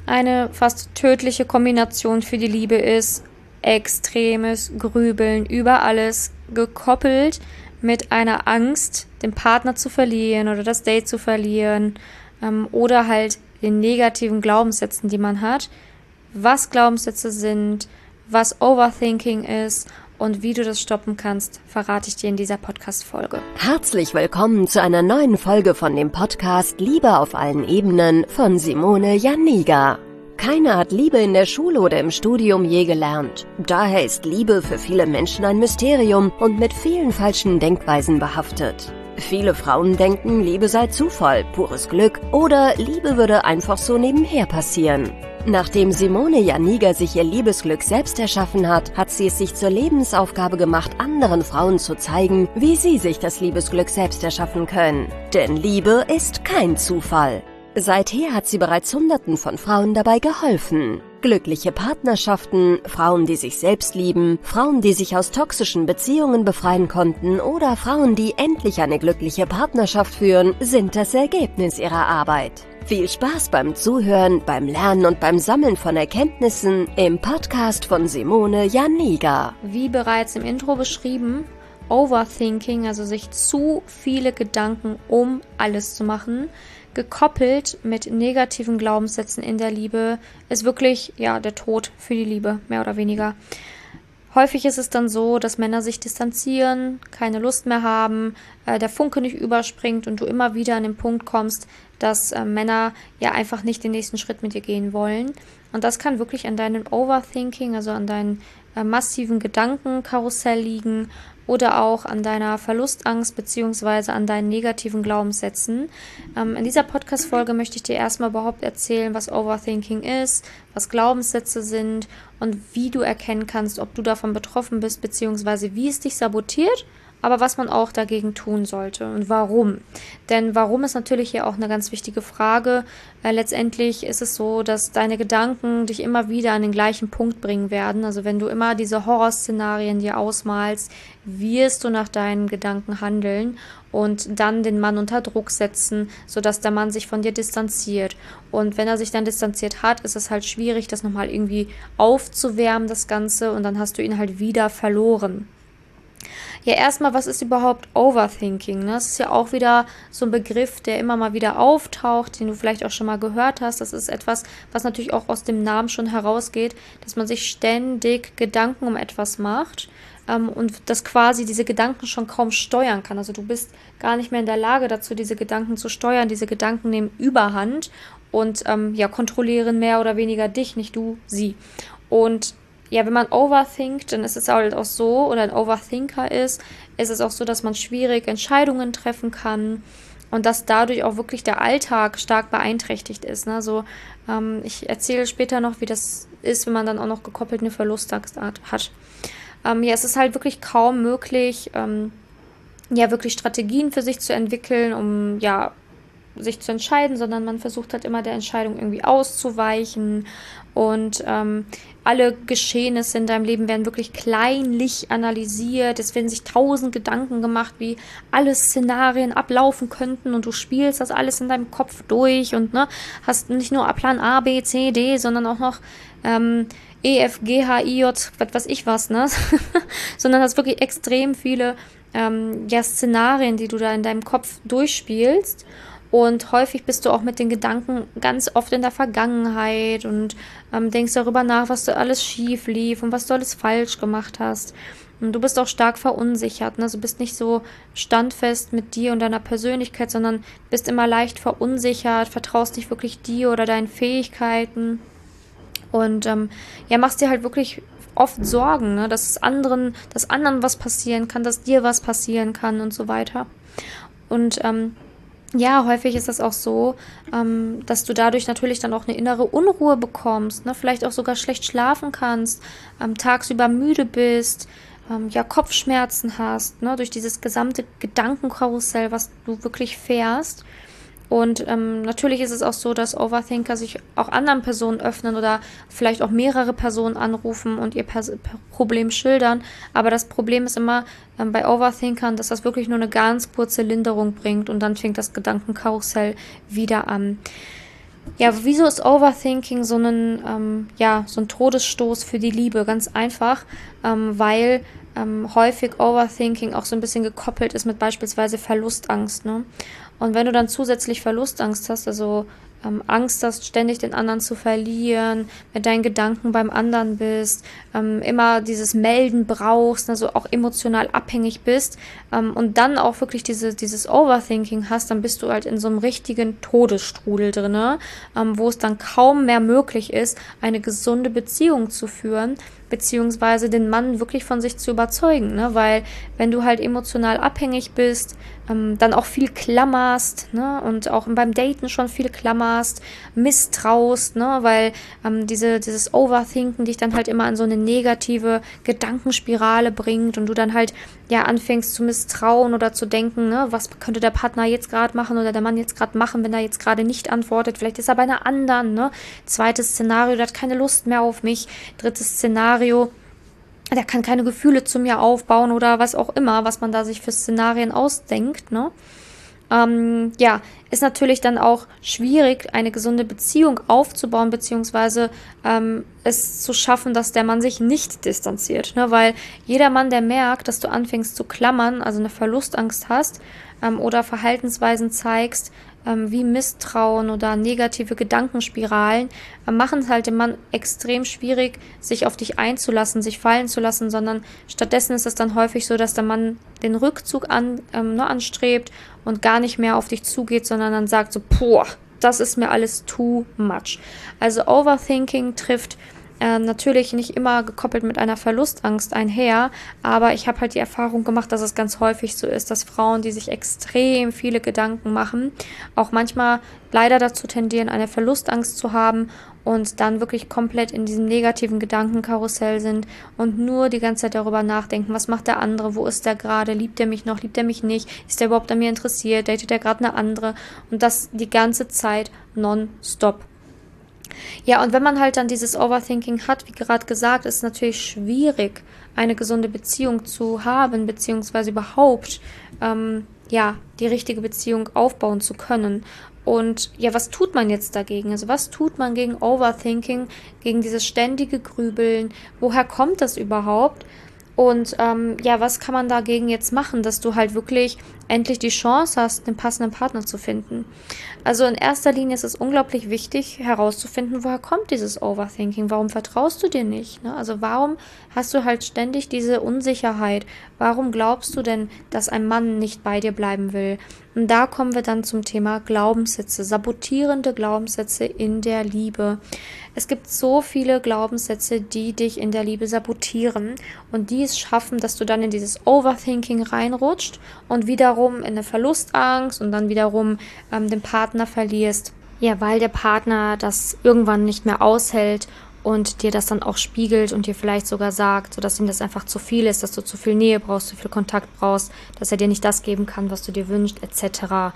eine fast tödliche Kombination für die Liebe ist extremes Grübeln über alles, gekoppelt mit einer Angst, den Partner zu verlieren oder das Date zu verlieren, oder halt den negativen Glaubenssätzen, die man hat. Was Glaubenssätze sind, was Overthinking ist und wie du das stoppen kannst, verrate ich dir in dieser Podcast-Folge. Herzlich willkommen zu einer neuen Folge von dem Podcast Liebe auf allen Ebenen von Simone Janiga. Keiner hat Liebe in der Schule oder im Studium je gelernt. Daher ist Liebe für viele Menschen ein Mysterium und mit vielen falschen Denkweisen behaftet. Viele Frauen denken, Liebe sei Zufall, pures Glück oder Liebe würde einfach so nebenher passieren. Nachdem Simone Janiga sich ihr Liebesglück selbst erschaffen hat, hat sie es sich zur Lebensaufgabe gemacht, anderen Frauen zu zeigen, wie sie sich das Liebesglück selbst erschaffen können. Denn Liebe ist kein Zufall. Seither hat sie bereits Hunderten von Frauen dabei geholfen. Glückliche Partnerschaften, Frauen, die sich selbst lieben, Frauen, die sich aus toxischen Beziehungen befreien konnten oder Frauen, die endlich eine glückliche Partnerschaft führen, sind das Ergebnis ihrer Arbeit. Viel Spaß beim Zuhören, beim Lernen und beim Sammeln von Erkenntnissen im Podcast von Simone Janiga. Wie bereits im Intro beschrieben, Overthinking, also sich zu viele Gedanken um alles zu machen, gekoppelt mit negativen Glaubenssätzen in der Liebe, ist wirklich der Tod für die Liebe, mehr oder weniger. Häufig ist es dann so, dass Männer sich distanzieren, keine Lust mehr haben, der Funke nicht überspringt und du immer wieder an den Punkt kommst, dass Männer einfach nicht den nächsten Schritt mit dir gehen wollen. Und das kann wirklich an deinem Overthinking, also an deinem massiven Gedankenkarussell liegen oder auch an deiner Verlustangst bzw. an deinen negativen Glaubenssätzen. In dieser Podcast-Folge möchte ich dir erstmal überhaupt erzählen, was Overthinking ist, was Glaubenssätze sind und wie du erkennen kannst, ob du davon betroffen bist bzw. wie es dich sabotiert, aber was man auch dagegen tun sollte und warum. Denn warum ist natürlich hier auch eine ganz wichtige Frage. Letztendlich ist es so, dass deine Gedanken dich immer wieder an den gleichen Punkt bringen werden. Also wenn du immer diese Horrorszenarien dir ausmalst, wirst du nach deinen Gedanken handeln und dann den Mann unter Druck setzen, sodass der Mann sich von dir distanziert. Und wenn er sich dann distanziert hat, ist es halt schwierig, das nochmal irgendwie aufzuwärmen, das Ganze, und dann hast du ihn halt wieder verloren. Ja, erstmal, was ist überhaupt Overthinking? Ne? Das ist ja auch wieder so ein Begriff, der immer mal wieder auftaucht, den du vielleicht auch schon mal gehört hast. Das ist etwas, was natürlich auch aus dem Namen schon herausgeht, dass man sich ständig Gedanken um etwas macht und dass quasi diese Gedanken schon kaum steuern kann. Also du bist gar nicht mehr in der Lage dazu, diese Gedanken zu steuern. Diese Gedanken nehmen Überhand und kontrollieren mehr oder weniger dich, nicht du sie. Und wenn man overthinkt, dann ist es halt auch so, oder ein Overthinker ist es auch so, dass man schwierig Entscheidungen treffen kann und dass dadurch auch wirklich der Alltag stark beeinträchtigt ist. Ne? Also ich erzähle später noch, wie das ist, wenn man dann auch noch gekoppelt eine Verlustangst hat. Es ist halt wirklich kaum möglich, wirklich Strategien für sich zu entwickeln, um sich zu entscheiden, sondern man versucht halt immer der Entscheidung irgendwie auszuweichen und alle Geschehnisse in deinem Leben werden wirklich kleinlich analysiert. Es werden sich 1000 Gedanken gemacht, wie alle Szenarien ablaufen könnten und du spielst das alles in deinem Kopf durch und hast nicht nur Plan A, B, C, D, sondern auch noch E, F, G, H, I, J, was weiß ich was, sondern hast wirklich extrem viele Szenarien, die du da in deinem Kopf durchspielst. Und häufig bist du auch mit den Gedanken ganz oft in der Vergangenheit und denkst darüber nach, was du alles schief lief und was du alles falsch gemacht hast. Und du bist auch stark verunsichert. Ne? Also bist nicht so standfest mit dir und deiner Persönlichkeit, sondern bist immer leicht verunsichert, vertraust nicht wirklich dir oder deinen Fähigkeiten. Und machst dir halt wirklich oft Sorgen, ne? Dass anderen was passieren kann, dass dir was passieren kann und so weiter. Und häufig ist das auch so, dass du dadurch natürlich dann auch eine innere Unruhe bekommst, ne? Vielleicht auch sogar schlecht schlafen kannst, tagsüber müde bist, Kopfschmerzen hast, ne? Durch dieses gesamte Gedankenkarussell, was du wirklich fährst. Und natürlich ist es auch so, dass Overthinker sich auch anderen Personen öffnen oder vielleicht auch mehrere Personen anrufen und ihr Problem schildern. Aber das Problem ist immer bei Overthinkern, dass das wirklich nur eine ganz kurze Linderung bringt und dann fängt das Gedankenkarussell wieder an. Ja, wieso ist Overthinking so ein Todesstoß für die Liebe? Ganz einfach, weil häufig Overthinking auch so ein bisschen gekoppelt ist mit beispielsweise Verlustangst, ne? Und wenn du dann zusätzlich Verlustangst hast, also Angst hast, ständig den anderen zu verlieren, mit deinen Gedanken beim anderen bist, immer dieses Melden brauchst, also auch emotional abhängig bist, und dann auch wirklich dieses Overthinking hast, dann bist du halt in so einem richtigen Todesstrudel drinne, wo es dann kaum mehr möglich ist, eine gesunde Beziehung zu führen, beziehungsweise den Mann wirklich von sich zu überzeugen, ne? Weil wenn du halt emotional abhängig bist, dann auch viel klammerst, ne? Und auch beim Daten schon viel klammerst, misstraust, ne? Weil dieses Overthinken dich dann halt immer in so eine negative Gedankenspirale bringt und du dann halt ja anfängst zu misstrauen oder zu denken, ne? Was könnte der Partner jetzt gerade machen oder der Mann jetzt gerade machen, wenn er jetzt gerade nicht antwortet, vielleicht ist er bei einer anderen, ne? Zweites Szenario, der hat keine Lust mehr auf mich. Drittes Szenario, der kann keine Gefühle zu mir aufbauen oder was auch immer, was man da sich für Szenarien ausdenkt, ne? Ist natürlich dann auch schwierig, eine gesunde Beziehung aufzubauen, beziehungsweise es zu schaffen, dass der Mann sich nicht distanziert, ne? Weil jeder Mann, der merkt, dass du anfängst zu klammern, also eine Verlustangst hast, oder Verhaltensweisen zeigst, wie Misstrauen oder negative Gedankenspiralen, machen es halt dem Mann extrem schwierig, sich auf dich einzulassen, sich fallen zu lassen, sondern stattdessen ist es dann häufig so, dass der Mann den Rückzug anstrebt und gar nicht mehr auf dich zugeht, sondern dann sagt so, boah, das ist mir alles too much. Also Overthinking trifft natürlich nicht immer gekoppelt mit einer Verlustangst einher, aber ich habe halt die Erfahrung gemacht, dass es ganz häufig so ist, dass Frauen, die sich extrem viele Gedanken machen, auch manchmal leider dazu tendieren, eine Verlustangst zu haben und dann wirklich komplett in diesem negativen Gedankenkarussell sind und nur die ganze Zeit darüber nachdenken, was macht der andere, wo ist der gerade, liebt er mich noch, liebt er mich nicht, ist er überhaupt an mir interessiert, datet er gerade eine andere, und das die ganze Zeit nonstop. Ja, und wenn man halt dann dieses Overthinking hat, wie gerade gesagt, ist es natürlich schwierig, eine gesunde Beziehung zu haben, beziehungsweise überhaupt, die richtige Beziehung aufbauen zu können. Und ja, was tut man jetzt dagegen? Also was tut man gegen Overthinking, gegen dieses ständige Grübeln? Woher kommt das überhaupt? Und was kann man dagegen jetzt machen, dass du halt wirklich endlich die Chance hast, den passenden Partner zu finden? Also in erster Linie ist es unglaublich wichtig, herauszufinden, woher kommt dieses Overthinking? Warum vertraust du dir nicht? Ne? Also warum hast du halt ständig diese Unsicherheit? Warum glaubst du denn, dass ein Mann nicht bei dir bleiben will? Und da kommen wir dann zum Thema Glaubenssätze, sabotierende Glaubenssätze in der Liebe. Es gibt so viele Glaubenssätze, die dich in der Liebe sabotieren und die es schaffen, dass du dann in dieses Overthinking reinrutscht und wiederum in eine Verlustangst und dann wiederum den Partner verlierst. Ja, weil der Partner das irgendwann nicht mehr aushält und dir das dann auch spiegelt und dir vielleicht sogar sagt, sodass ihm das einfach zu viel ist, dass du zu viel Nähe brauchst, zu viel Kontakt brauchst, dass er dir nicht das geben kann, was du dir wünschst, etc.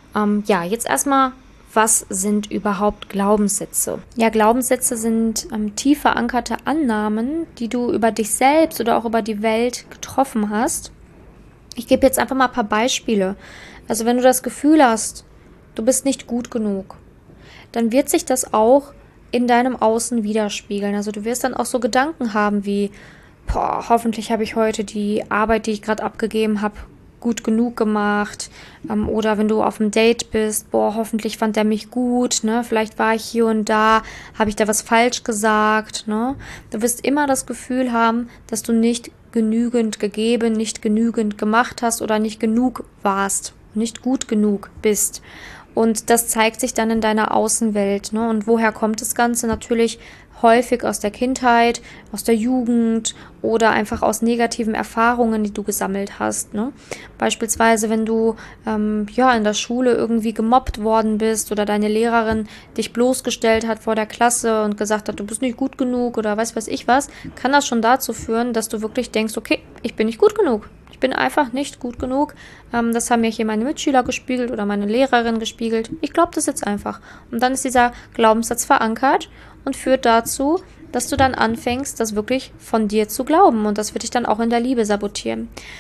Jetzt erstmal, was sind überhaupt Glaubenssätze? Ja, Glaubenssätze sind tief verankerte Annahmen, die du über dich selbst oder auch über die Welt getroffen hast. Ich gebe jetzt einfach mal ein paar Beispiele. Also wenn du das Gefühl hast, du bist nicht gut genug, dann wird sich das auch in deinem Außen widerspiegeln. Also du wirst dann auch so Gedanken haben wie, hoffentlich habe ich heute die Arbeit, die ich gerade abgegeben habe, gut genug gemacht. Oder wenn du auf einem Date bist, hoffentlich fand er mich gut, ne? Vielleicht war ich hier und da, habe ich da was falsch gesagt, ne? Du wirst immer das Gefühl haben, dass du nicht genügend gegeben, nicht genügend gemacht hast oder nicht genug warst, nicht gut genug bist. Und das zeigt sich dann in deiner Außenwelt, ne? Und woher kommt das Ganze? Natürlich häufig aus der Kindheit, aus der Jugend oder einfach aus negativen Erfahrungen, die du gesammelt hast, ne? Beispielsweise, wenn du in der Schule irgendwie gemobbt worden bist oder deine Lehrerin dich bloßgestellt hat vor der Klasse und gesagt hat, du bist nicht gut genug oder weiß ich was, kann das schon dazu führen, dass du wirklich denkst, okay, ich bin nicht gut genug. Ich bin einfach nicht gut genug. Das haben mir hier meine Mitschüler gespiegelt oder meine Lehrerin gespiegelt. Ich glaube das jetzt einfach. Und dann ist dieser Glaubenssatz verankert und führt dazu, dass du dann anfängst, das wirklich von dir zu glauben. Und das wird dich dann auch in der Liebe sabotieren.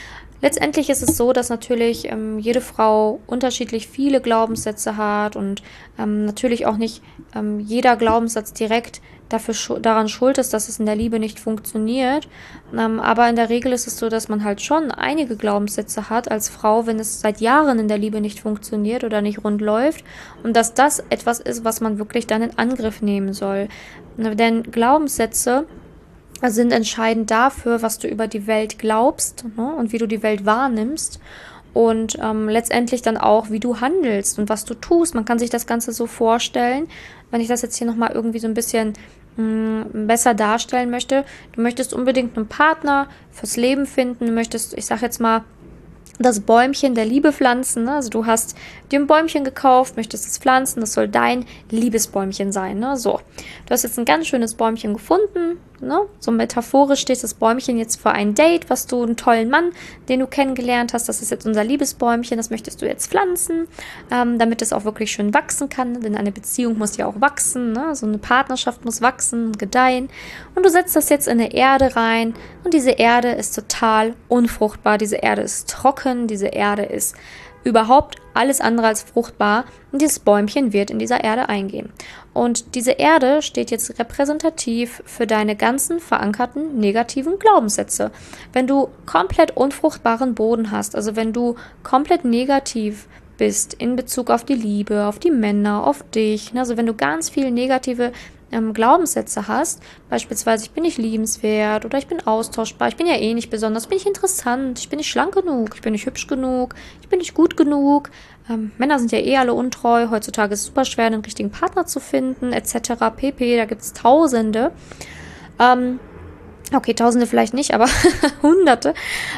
Letztendlich ist es so, dass natürlich jede Frau unterschiedlich viele Glaubenssätze hat und natürlich auch nicht jeder Glaubenssatz direkt daran schuld ist, dass es in der Liebe nicht funktioniert. Aber in der Regel ist es so, dass man halt schon einige Glaubenssätze hat als Frau, wenn es seit Jahren in der Liebe nicht funktioniert oder nicht rund läuft. Und dass das etwas ist, was man wirklich dann in Angriff nehmen soll. Denn Glaubenssätze sind entscheidend dafür, was du über die Welt glaubst, ne, und wie du die Welt wahrnimmst. Und letztendlich dann auch, wie du handelst und was du tust. Man kann sich das Ganze so vorstellen, wenn ich das jetzt hier nochmal irgendwie so ein bisschen besser darstellen möchte. Du möchtest unbedingt einen Partner fürs Leben finden. Du möchtest, ich sag jetzt mal, das Bäumchen der Liebe pflanzen. Ne? Also du hast dir ein Bäumchen gekauft, möchtest es pflanzen, das soll dein Liebesbäumchen sein. Ne? So, du hast jetzt ein ganz schönes Bäumchen gefunden. Ne? So metaphorisch steht das Bäumchen jetzt für ein Date, was du, einen tollen Mann, den du kennengelernt hast, das ist jetzt unser Liebesbäumchen, das möchtest du jetzt pflanzen, damit es auch wirklich schön wachsen kann, denn eine Beziehung muss ja auch wachsen, ne? So eine Partnerschaft muss wachsen, gedeihen, und du setzt das jetzt in eine Erde rein, und diese Erde ist total unfruchtbar, diese Erde ist trocken, diese Erde ist überhaupt alles andere als fruchtbar, und dieses Bäumchen wird in dieser Erde eingehen. Und diese Erde steht jetzt repräsentativ für deine ganzen verankerten negativen Glaubenssätze. Wenn du komplett unfruchtbaren Boden hast, also wenn du komplett negativ bist in Bezug auf die Liebe, auf die Männer, auf dich, also wenn du ganz viele negative Glaubenssätze hast, beispielsweise ich bin nicht liebenswert oder ich bin austauschbar, ich bin ja eh nicht besonders, bin ich interessant, ich bin nicht schlank genug, ich bin nicht hübsch genug, ich bin nicht gut genug, Männer sind ja eh alle untreu, heutzutage ist es super schwer, einen richtigen Partner zu finden, etc. pp, da gibt es Tausende, okay, Tausende vielleicht nicht, aber Hunderte,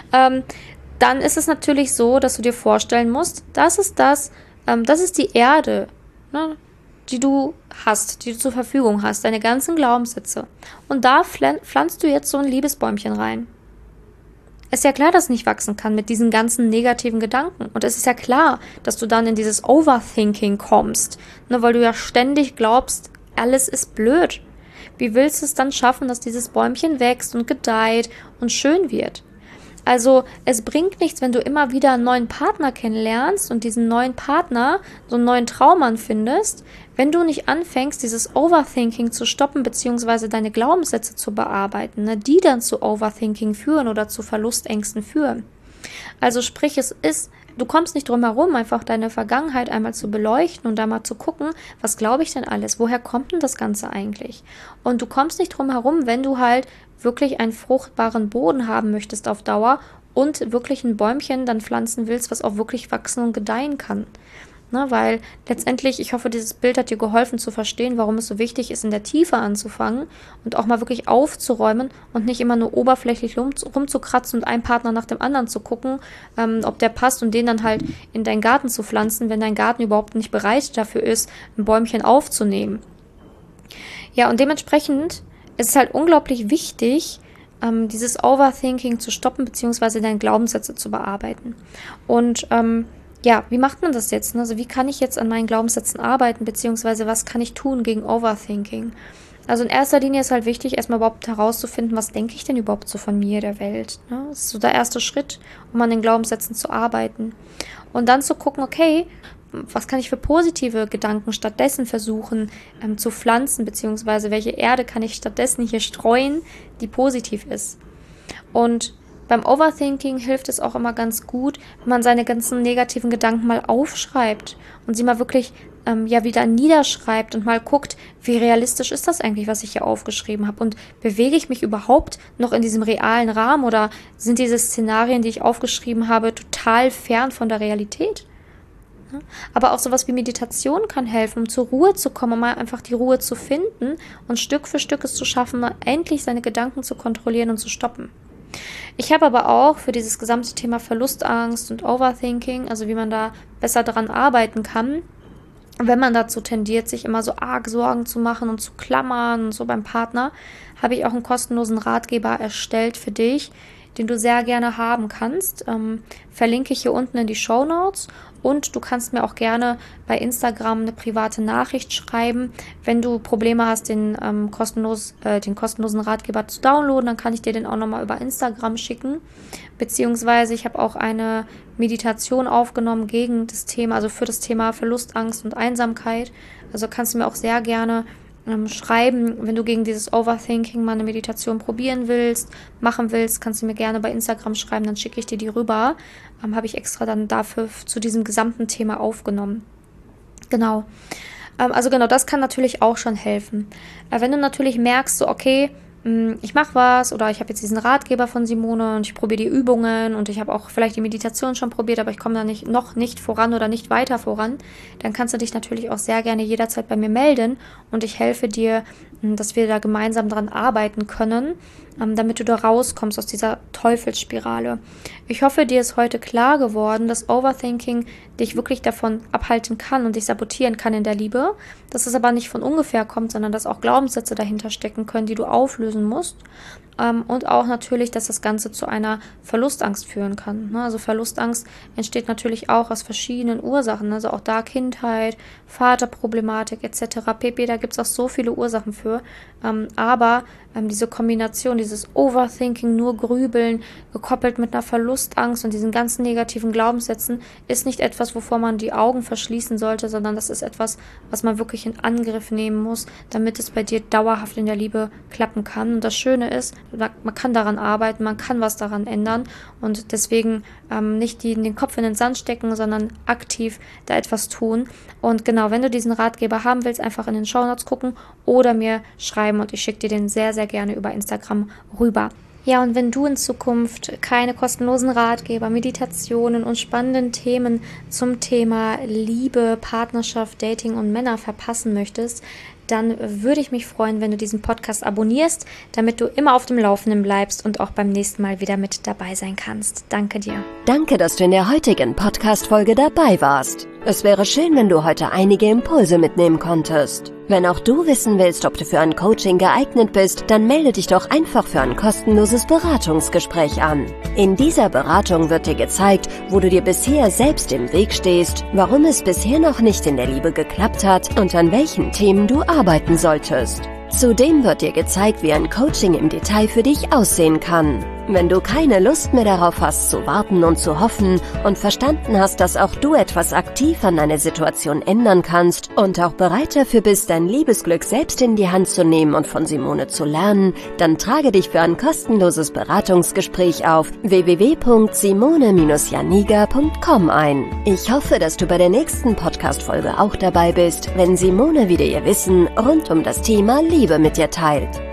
dann ist es natürlich so, dass du dir vorstellen musst, das ist die Erde, ne, die du hast, die du zur Verfügung hast, deine ganzen Glaubenssätze. Und da pflanzt du jetzt so ein Liebesbäumchen rein. Es ist ja klar, dass es nicht wachsen kann mit diesen ganzen negativen Gedanken. Und es ist ja klar, dass du dann in dieses Overthinking kommst, ne, weil du ja ständig glaubst, alles ist blöd. Wie willst du es dann schaffen, dass dieses Bäumchen wächst und gedeiht und schön wird? Also es bringt nichts, wenn du immer wieder einen neuen Partner kennenlernst und diesen neuen Partner, so einen neuen Traummann findest, wenn du nicht anfängst, dieses Overthinking zu stoppen, beziehungsweise deine Glaubenssätze zu bearbeiten, ne, die dann zu Overthinking führen oder zu Verlustängsten führen. Also sprich, du kommst nicht drum herum, einfach deine Vergangenheit einmal zu beleuchten und da mal zu gucken, was glaube ich denn alles, woher kommt denn das Ganze eigentlich? Und du kommst nicht drum herum, wenn du halt wirklich einen fruchtbaren Boden haben möchtest auf Dauer und wirklich ein Bäumchen dann pflanzen willst, was auch wirklich wachsen und gedeihen kann. Ne, weil letztendlich, ich hoffe, dieses Bild hat dir geholfen zu verstehen, warum es so wichtig ist, in der Tiefe anzufangen und auch mal wirklich aufzuräumen und nicht immer nur oberflächlich rumzukratzen und einen Partner nach dem anderen zu gucken, ob der passt und den dann halt in deinen Garten zu pflanzen, wenn dein Garten überhaupt nicht bereit dafür ist, ein Bäumchen aufzunehmen. Ja, und dementsprechend ist es halt unglaublich wichtig, dieses Overthinking zu stoppen, beziehungsweise deine Glaubenssätze zu bearbeiten. Und ja, wie macht man das jetzt? Also wie kann ich jetzt an meinen Glaubenssätzen arbeiten, beziehungsweise was kann ich tun gegen Overthinking? Also in erster Linie ist halt wichtig, erstmal überhaupt herauszufinden, was denke ich denn überhaupt so von mir, der Welt. Ne? Das ist so der erste Schritt, um an den Glaubenssätzen zu arbeiten. Und dann zu gucken, okay, was kann ich für positive Gedanken stattdessen versuchen zu pflanzen, beziehungsweise welche Erde kann ich stattdessen hier streuen, die positiv ist. Und beim Overthinking hilft es auch immer ganz gut, wenn man seine ganzen negativen Gedanken mal aufschreibt und sie mal wirklich wieder niederschreibt und mal guckt, wie realistisch ist das eigentlich, was ich hier aufgeschrieben habe, und bewege ich mich überhaupt noch in diesem realen Rahmen oder sind diese Szenarien, die ich aufgeschrieben habe, total fern von der Realität? Aber auch sowas wie Meditation kann helfen, um zur Ruhe zu kommen, um mal einfach die Ruhe zu finden und Stück für Stück es zu schaffen, mal endlich seine Gedanken zu kontrollieren und zu stoppen. Ich habe aber auch für dieses gesamte Thema Verlustangst und Overthinking, also wie man da besser dran arbeiten kann, wenn man dazu tendiert, sich immer so arg Sorgen zu machen und zu klammern und so beim Partner, habe ich auch einen kostenlosen Ratgeber erstellt für dich, den du sehr gerne haben kannst. Verlinke ich hier unten in die Shownotes. Und du kannst mir auch gerne bei Instagram eine private Nachricht schreiben. Wenn du Probleme hast, den kostenlosen Ratgeber zu downloaden, dann kann ich dir den auch nochmal über Instagram schicken. Beziehungsweise ich habe auch eine Meditation aufgenommen gegen das Thema, also für das Thema Verlustangst und Einsamkeit. Also kannst du mir auch sehr gerne schreiben, wenn du gegen dieses Overthinking mal eine Meditation machen willst, kannst du mir gerne bei Instagram schreiben, dann schicke ich dir die rüber. Habe ich extra dann dafür zu diesem gesamten Thema aufgenommen. Genau. Also genau, das kann natürlich auch schon helfen. Wenn du natürlich merkst, so okay, ich mache was oder ich habe jetzt diesen Ratgeber von Simone und ich probiere die Übungen und ich habe auch vielleicht die Meditation schon probiert, aber ich komme da noch nicht voran oder nicht weiter voran, dann kannst du dich natürlich auch sehr gerne jederzeit bei mir melden und ich helfe dir, dass wir da gemeinsam dran arbeiten können, damit du da rauskommst aus dieser Teufelsspirale. Ich hoffe, dir ist heute klar geworden, dass Overthinking dich wirklich davon abhalten kann und dich sabotieren kann in der Liebe, dass es aber nicht von ungefähr kommt, sondern dass auch Glaubenssätze dahinter stecken können, die du auflösen musst. Und auch natürlich, dass das Ganze zu einer Verlustangst führen kann. Also Verlustangst entsteht natürlich auch aus verschiedenen Ursachen, also auch da Kindheit, Vaterproblematik etc. pp. Da gibt es auch so viele Ursachen für. Aber diese Kombination, dieses Overthinking, nur Grübeln, gekoppelt mit einer Verlustangst und diesen ganzen negativen Glaubenssätzen, ist nicht etwas, wovor man die Augen verschließen sollte, sondern das ist etwas, was man wirklich in Angriff nehmen muss, damit es bei dir dauerhaft in der Liebe klappen kann. Und das Schöne ist, man kann daran arbeiten, man kann was daran ändern und deswegen nicht den Kopf in den Sand stecken, sondern aktiv da etwas tun. Und genau, wenn du diesen Ratgeber haben willst, einfach in den Shownotes gucken oder mir schreiben und ich schicke dir den sehr, sehr gerne über Instagram rüber. Ja, und wenn du in Zukunft keine kostenlosen Ratgeber, Meditationen und spannenden Themen zum Thema Liebe, Partnerschaft, Dating und Männer verpassen möchtest, dann würde ich mich freuen, wenn du diesen Podcast abonnierst, damit du immer auf dem Laufenden bleibst und auch beim nächsten Mal wieder mit dabei sein kannst. Danke dir. Danke, dass du in der heutigen Podcast-Folge dabei warst. Es wäre schön, wenn du heute einige Impulse mitnehmen konntest. Wenn auch du wissen willst, ob du für ein Coaching geeignet bist, dann melde dich doch einfach für ein kostenloses Beratungsgespräch an. In dieser Beratung wird dir gezeigt, wo du dir bisher selbst im Weg stehst, warum es bisher noch nicht in der Liebe geklappt hat und an welchen Themen du arbeiten solltest. Zudem wird dir gezeigt, wie ein Coaching im Detail für dich aussehen kann. Wenn du keine Lust mehr darauf hast, zu warten und zu hoffen und verstanden hast, dass auch du etwas aktiv an deiner Situation ändern kannst und auch bereit dafür bist, dein Liebesglück selbst in die Hand zu nehmen und von Simone zu lernen, dann trage dich für ein kostenloses Beratungsgespräch auf www.simone-janiga.com ein. Ich hoffe, dass du bei der nächsten Podcast-Folge auch dabei bist, wenn Simone wieder ihr Wissen rund um das Thema Liebe mit dir teilt.